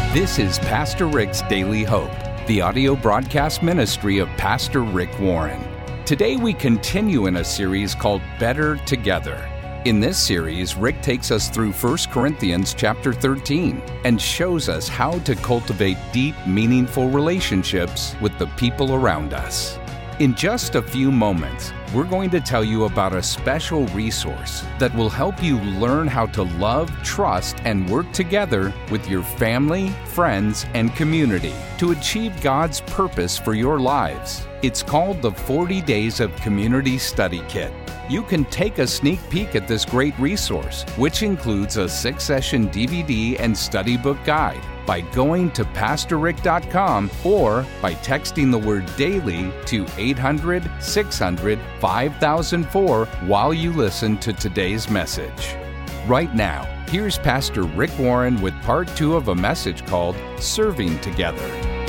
This is Pastor Rick's Daily Hope, the audio broadcast ministry of Pastor Rick Warren. Today we continue in a series called Better Together. In this series, Rick takes us through 1 Corinthians chapter 13 and shows us how to cultivate deep, meaningful relationships with the people around us. In just a few moments, we're going to tell you about a special resource that will help you learn how to love, trust, and work together with your family, friends, and community to achieve God's purpose for your lives. It's called the 40 Days of Community Study Kit. You can take a sneak peek at this great resource, which includes a 6-session DVD and study book guide, by going to PastorRick.com or by texting the word DAILY to 800-600-5004 while you listen to today's message. Right now, here's Pastor Rick Warren with part 2 of a message called Serving Together.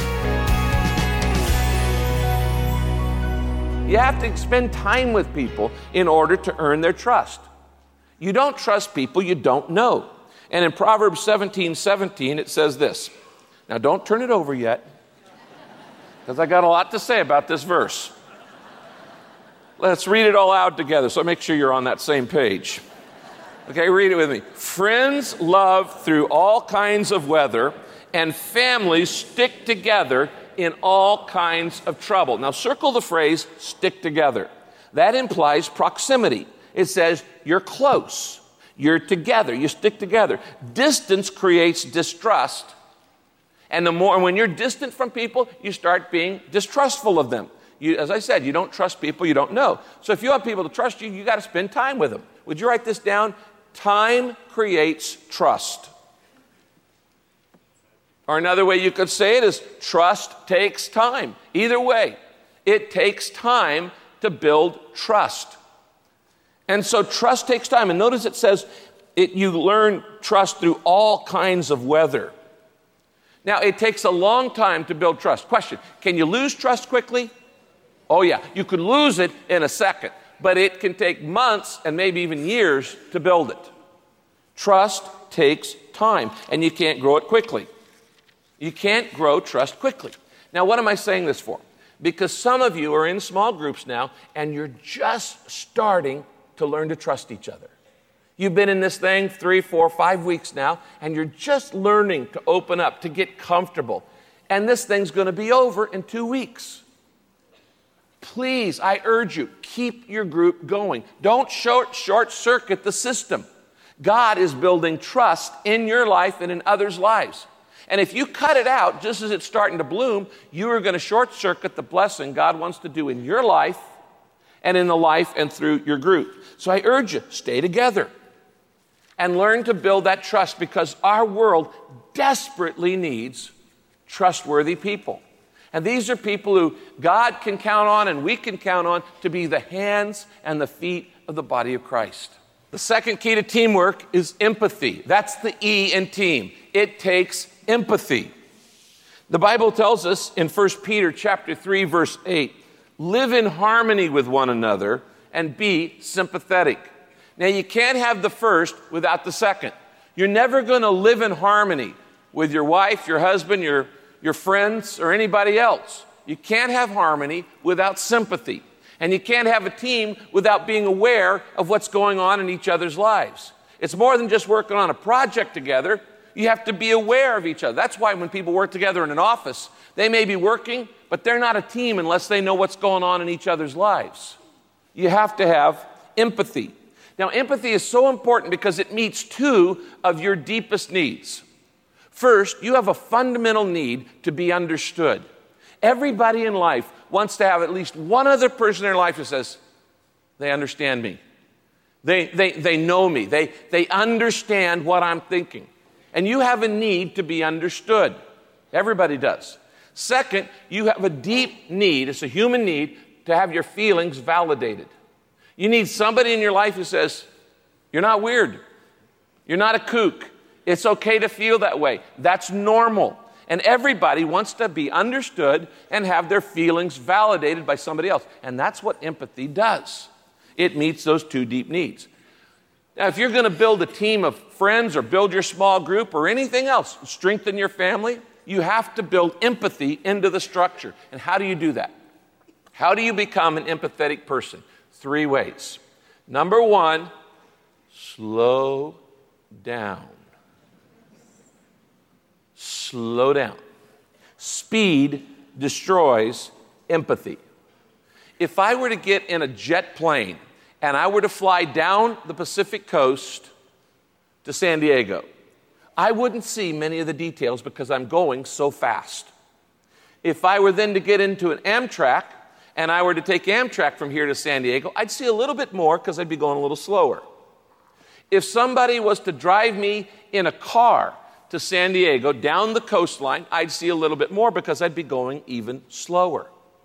You have to spend time with people in order to earn their trust. You don't trust people you don't know. And in Proverbs 17:17, it says this. Now, don't turn it over yet, because I got a lot to say about this verse. Let's read it all out together, so make sure you're on that same page. Okay, read it with me. Friends love through all kinds of weather, and families stick together in all kinds of trouble. Now, circle the phrase, stick together. That implies proximity. It says you're close. You're together. You stick together. Distance creates distrust. And when you're distant from people, you start being distrustful of them. As I said, you don't trust people you don't know. So if you want people to trust you, you got to spend time with them. Would you write this down? Time creates trust. Or another way you could say it is trust takes time. Either way, it takes time to build trust. And so trust takes time. And notice it says you learn trust through all kinds of weather. Now, it takes a long time to build trust. Question, can you lose trust quickly? Oh, yeah. You could lose it in a second. But it can take months and maybe even years to build it. Trust takes time, and you can't grow it quickly. You can't grow trust quickly. Now, what am I saying this for? Because some of you are in small groups now, and you're just starting to learn to trust each other. You've been in this thing 3, 4, 5 weeks now, and you're just learning to open up, to get comfortable. And this thing's going to be over in 2 weeks. Please, I urge you, keep your group going. Don't short-circuit the system. God is building trust in your life and in others' lives. And if you cut it out just as it's starting to bloom, you are going to short-circuit the blessing God wants to do in your life and in the life and through your group. So I urge you, stay together and learn to build that trust, because our world desperately needs trustworthy people. And these are people who God can count on and we can count on to be the hands and the feet of the body of Christ. The second key to teamwork is empathy. That's the E in team. It takes empathy. The Bible tells us in 1 Peter chapter 3, verse 8, live in harmony with one another and be sympathetic. Now, you can't have the first without the second. You're never going to live in harmony with your wife, your husband, your friends, or anybody else. You can't have harmony without sympathy. And you can't have a team without being aware of what's going on in each other's lives. It's more than just working on a project together. You have to be aware of each other. That's why when people work together in an office, they may be working, but they're not a team unless they know what's going on in each other's lives. You have to have empathy. Now, empathy is so important because it meets 2 of your deepest needs. First, you have a fundamental need to be understood. Everybody in life wants to have at least one other person in their life who says, they understand me. They know me. They understand what I'm thinking. And you have a need to be understood. Everybody does. Second, you have a deep need, it's a human need, to have your feelings validated. You need somebody in your life who says, you're not weird. You're not a kook. It's okay to feel that way. That's normal. And everybody wants to be understood and have their feelings validated by somebody else. And that's what empathy does. It meets those 2 deep needs. Now, if you're going to build a team of friends or build your small group or anything else, strengthen your family, you have to build empathy into the structure. And how do you do that? How do you become an empathetic person? 3 ways. Number 1, slow down. Slow down. Speed destroys empathy. If I were to get in a jet plane and I were to fly down the Pacific coast to San Diego, I wouldn't see many of the details because I'm going so fast. If I were then to get into an Amtrak and I were to take Amtrak from here to San Diego, I'd see a little bit more because I'd be going a little slower. If somebody was to drive me in a car to San Diego down the coastline, I'd see a little bit more because I'd be going even slower.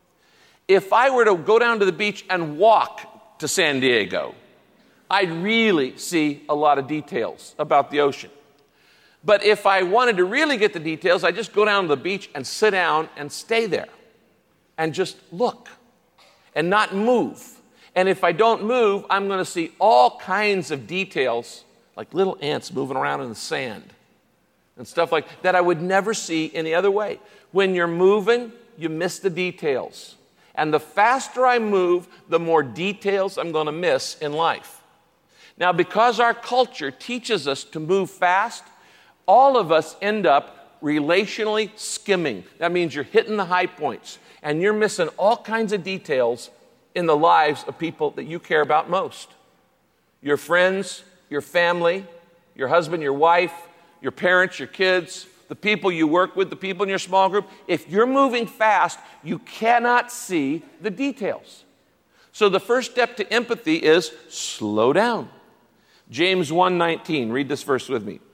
If I were to go down to the beach and walk to San Diego, I'd really see a lot of details about the ocean. But if I wanted to really get the details, I'd just go down to the beach and sit down and stay there and just look and not move. And if I don't move, I'm going to see all kinds of details, like little ants moving around in the sand and stuff like that I would never see any other way. When you're moving, you miss the details. And the faster I move, the more details I'm going to miss in life. Now, because our culture teaches us to move fast, all of us end up relationally skimming. That means you're hitting the high points, and you're missing all kinds of details in the lives of people that you care about most. Your friends, your family, your husband, your wife, your parents, your kids, the people you work with, the people in your small group. If you're moving fast, you cannot see the details. So the first step to empathy is slow down. James 1:19, read this verse with me.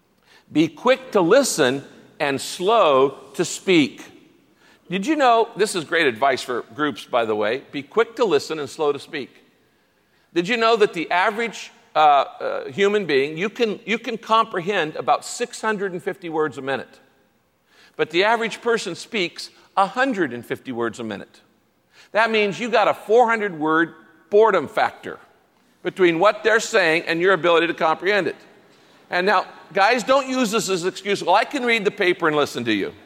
Be quick to listen and slow to speak. Did you know, this is great advice for groups, by the way, be quick to listen and slow to speak. Did you know that the average human being, you can comprehend about 650 words a minute. But the average person speaks 150 words a minute. That means you got a 400-word boredom factor between what they're saying and your ability to comprehend it. And now, guys, don't use this as an excuse. Well, I can read the paper and listen to you.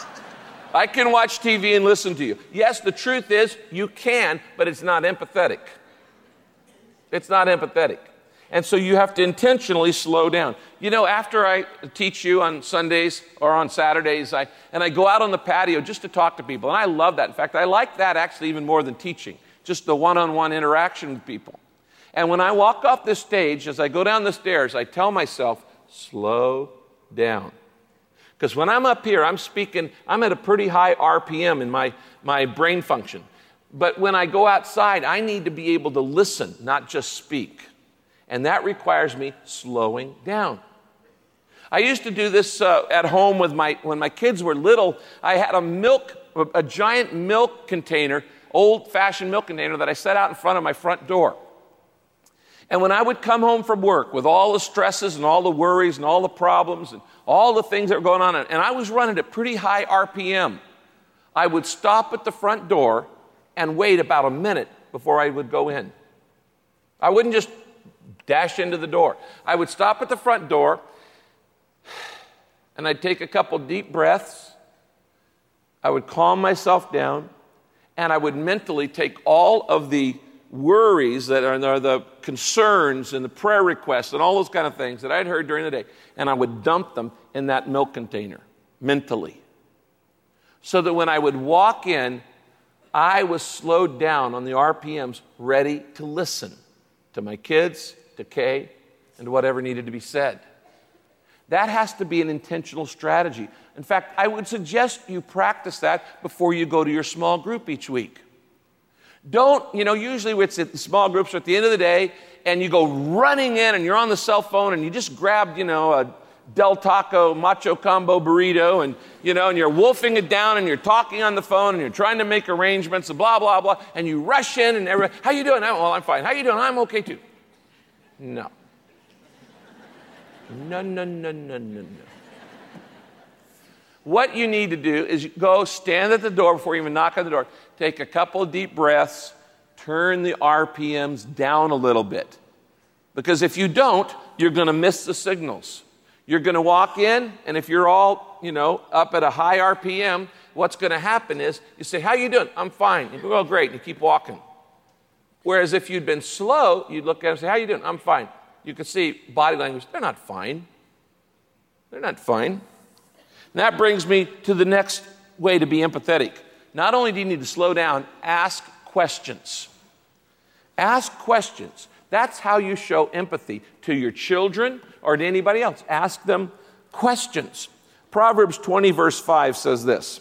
I can watch TV and listen to you. Yes, the truth is you can, but it's not empathetic. It's not empathetic. And so you have to intentionally slow down. You know, after I teach you on Sundays or on Saturdays, I go out on the patio just to talk to people. And I love that. In fact, I like that actually even more than teaching, just the one-on-one interaction with people. And when I walk off this stage, as I go down the stairs, I tell myself, slow down. Because when I'm up here, I'm speaking, I'm at a pretty high RPM in my brain function. But when I go outside, I need to be able to listen, not just speak. And that requires me slowing down. I used to do this at home with when my kids were little. I had a giant milk container, old-fashioned milk container that I set out in front of my front door. And when I would come home from work with all the stresses and all the worries and all the problems and all the things that were going on, and I was running at pretty high RPM, I would stop at the front door and wait about a minute before I would go in. I wouldn't just dash into the door. I would stop at the front door, and I'd take a couple deep breaths. I would calm myself down, and I would mentally take all of the worries that are the concerns and the prayer requests and all those kind of things that I'd heard during the day, and I would dump them in that milk container mentally. So that when I would walk in, I was slowed down on the RPMs, ready to listen to my kids, to Kay, and to whatever needed to be said. That has to be an intentional strategy. In fact, I would suggest you practice that before you go to your small group each week. Don't, usually it's at the small groups at the end of the day, and you go running in and you're on the cell phone and you just grabbed, a Del Taco Macho Combo burrito and you're wolfing it down and you're talking on the phone and you're trying to make arrangements and blah, blah, blah, and you rush in and everybody, how you doing? Well, I'm fine. How you doing? I'm okay too. No. No. What you need to do is go stand at the door before you even knock on the door. Take a couple of deep breaths. Turn the RPMs down a little bit. Because if you don't, you're going to miss the signals. You're going to walk in, and if you're all, up at a high RPM, what's going to happen is you say, how you doing? I'm fine. You go, oh, great, and you keep walking. Whereas if you'd been slow, you'd look at them and say, how you doing? I'm fine. You could see body language. They're not fine. They're not fine. And that brings me to the next way to be empathetic. Not only do you need to slow down, ask questions. Ask questions. That's how you show empathy to your children or to anybody else. Ask them questions. Proverbs 20, verse 5 says this.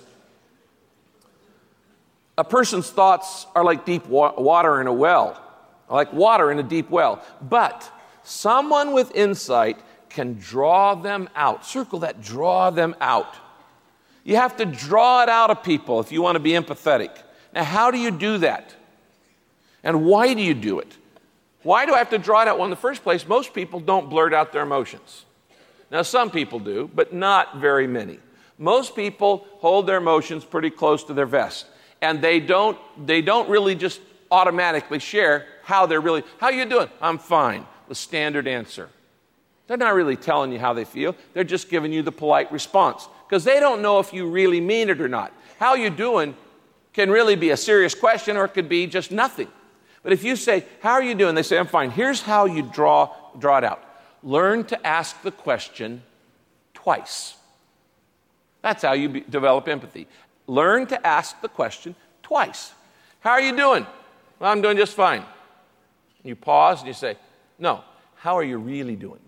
A person's thoughts are like deep water in a well, like water in a deep well. But someone with insight can draw them out. Circle that, draw them out. You have to draw it out of people if you want to be empathetic. Now, how do you do that? And why do you do it? Why do I have to draw it out? Well, in the first place, most people don't blurt out their emotions. Now, some people do, but not very many. Most people hold their emotions pretty close to their vest. And they don't really just automatically share how you doing? I'm fine. The standard answer. They're not really telling you how they feel. They're just giving you the polite response because they don't know if you really mean it or not. How you doing can really be a serious question or it could be just nothing. But if you say, how are you doing? They say, I'm fine. Here's how you draw it out. Learn to ask the question twice. That's how you develop empathy. Learn to ask the question twice. How are you doing? Well, I'm doing just fine. You pause and you say, no, how are you really doing?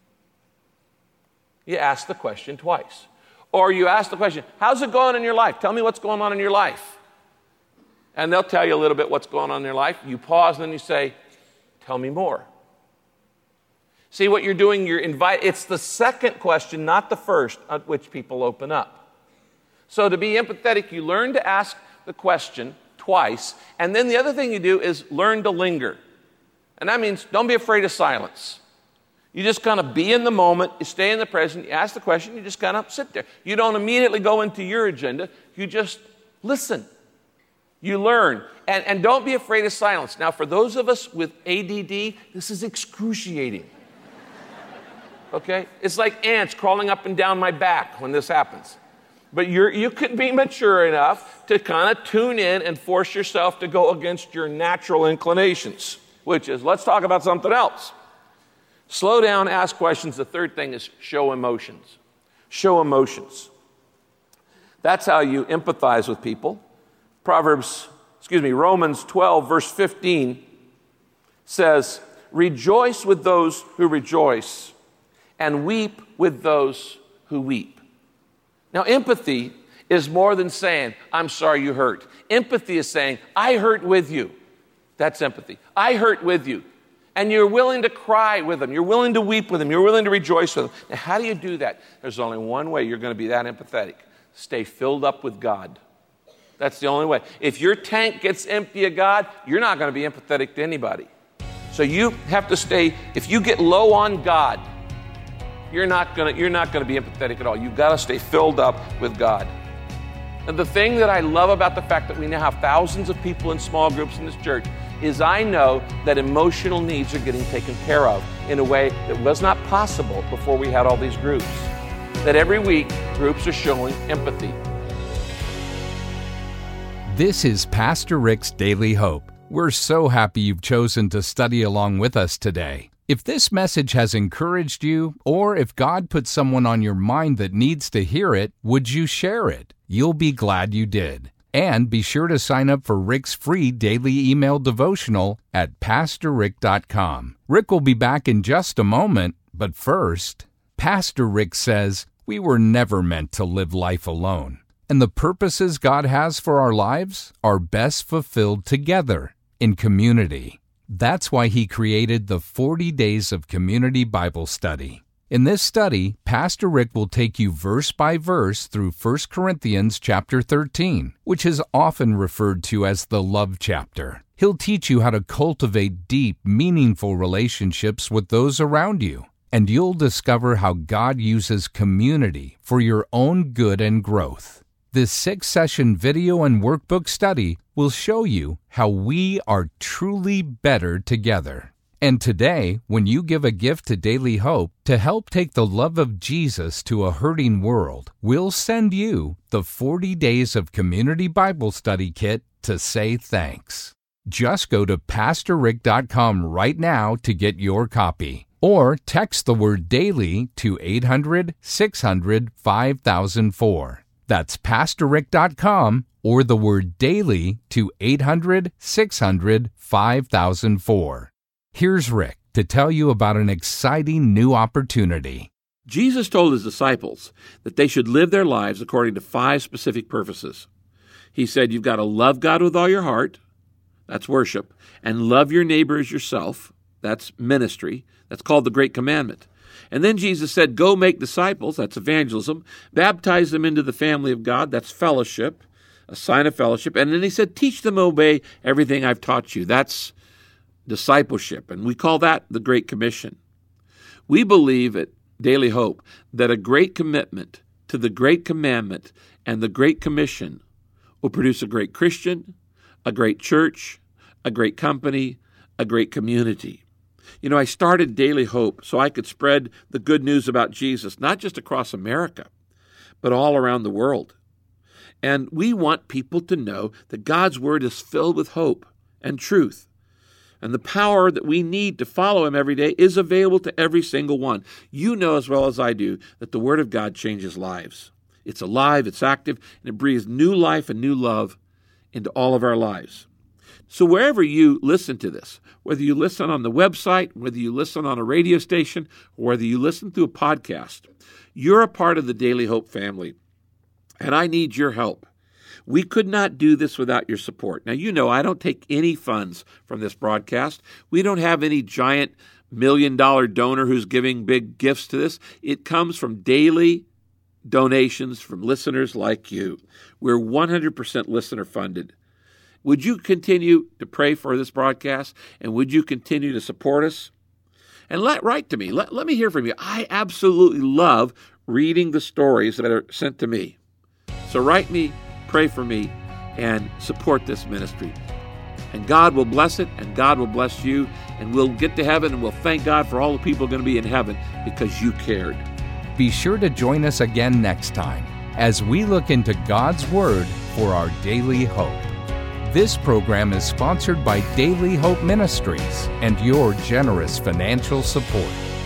You ask the question twice. Or you ask the question, how's it going in your life? Tell me what's going on in your life. And they'll tell you a little bit what's going on in their life. You pause and then you say, tell me more. See what you're doing? It's the second question, not the first, at which people open up. So to be empathetic, you learn to ask the question twice. And then the other thing you do is learn to linger. And that means don't be afraid of silence. You just kind of be in the moment, you stay in the present, you ask the question, you just kind of sit there. You don't immediately go into your agenda, you just listen. You learn. And don't be afraid of silence. Now, for those of us with ADD, this is excruciating. Okay? It's like ants crawling up and down my back when this happens. But you could be mature enough to kind of tune in and force yourself to go against your natural inclinations, which is, let's talk about something else. Slow down, ask questions. The third thing is show emotions. Show emotions. That's how you empathize with people. Romans 12, verse 15 says, rejoice with those who rejoice and weep with those who weep. Now, empathy is more than saying, I'm sorry you hurt. Empathy is saying, I hurt with you. That's empathy. I hurt with you. And you're willing to cry with them. You're willing to weep with them. You're willing to rejoice with them. Now, how do you do that? There's only one way you're going to be that empathetic. Stay filled up with God. That's the only way. If your tank gets empty of God, you're not going to be empathetic to anybody. So you have to stay, if you get low on God, you're not going to be empathetic at all. You've got to stay filled up with God. And the thing that I love about the fact that we now have thousands of people in small groups in this church is I know that emotional needs are getting taken care of in a way that was not possible before we had all these groups. That every week, groups are showing empathy. This is Pastor Rick's Daily Hope. We're so happy you've chosen to study along with us today. If this message has encouraged you, or if God put someone on your mind that needs to hear it, would you share it? You'll be glad you did. And be sure to sign up for Rick's free daily email devotional at PastorRick.com. Rick will be back in just a moment, but first, Pastor Rick says we were never meant to live life alone. And the purposes God has for our lives are best fulfilled together in community. That's why He created the 40 Days of Community Bible Study. In this study, Pastor Rick will take you verse by verse through 1 Corinthians chapter 13, which is often referred to as the love chapter. He'll teach you how to cultivate deep, meaningful relationships with those around you, and you'll discover how God uses community for your own good and growth. This 6-session video and workbook study will show you how we are truly better together. And today, when you give a gift to Daily Hope to help take the love of Jesus to a hurting world, we'll send you the 40 Days of Community Bible Study Kit to say thanks. Just go to PastorRick.com right now to get your copy, or text the word DAILY to 800-600-5004. That's PastorRick.com or the word DAILY to 800-600-5004. Here's Rick to tell you about an exciting new opportunity. Jesus told his disciples that they should live their lives according to 5 specific purposes. He said you've got to love God with all your heart, that's worship, and love your neighbor as yourself, that's ministry, that's called the Great Commandment. And then Jesus said, go make disciples, that's evangelism, baptize them into the family of God, that's fellowship, a sign of fellowship. And then he said, teach them to obey everything I've taught you, that's discipleship, and we call that the Great Commission. We believe at Daily Hope that a great commitment to the Great Commandment and the Great Commission will produce a great Christian, a great church, a great company, a great community. You know, I started Daily Hope so I could spread the good news about Jesus, not just across America, but all around the world. And we want people to know that God's Word is filled with hope and truth. And the power that we need to follow Him every day is available to every single one. You know as well as I do that the Word of God changes lives. It's alive, it's active, and it breathes new life and new love into all of our lives. So wherever you listen to this, whether you listen on the website, whether you listen on a radio station, or whether you listen through a podcast, you're a part of the Daily Hope family. And I need your help. We could not do this without your support. Now, you know I don't take any funds from this broadcast. We don't have any giant $1 million donor who's giving big gifts to this. It comes from daily donations from listeners like you. We're 100% listener funded. Would you continue to pray for this broadcast? And would you continue to support us? And write to me. Let me hear from you. I absolutely love reading the stories that are sent to me. So write me, pray for me, and support this ministry. And God will bless it, and God will bless you, and we'll get to heaven, and we'll thank God for all the people going to be in heaven because you cared. Be sure to join us again next time as we look into God's Word for our daily hope. This program is sponsored by Daily Hope Ministries and your generous financial support.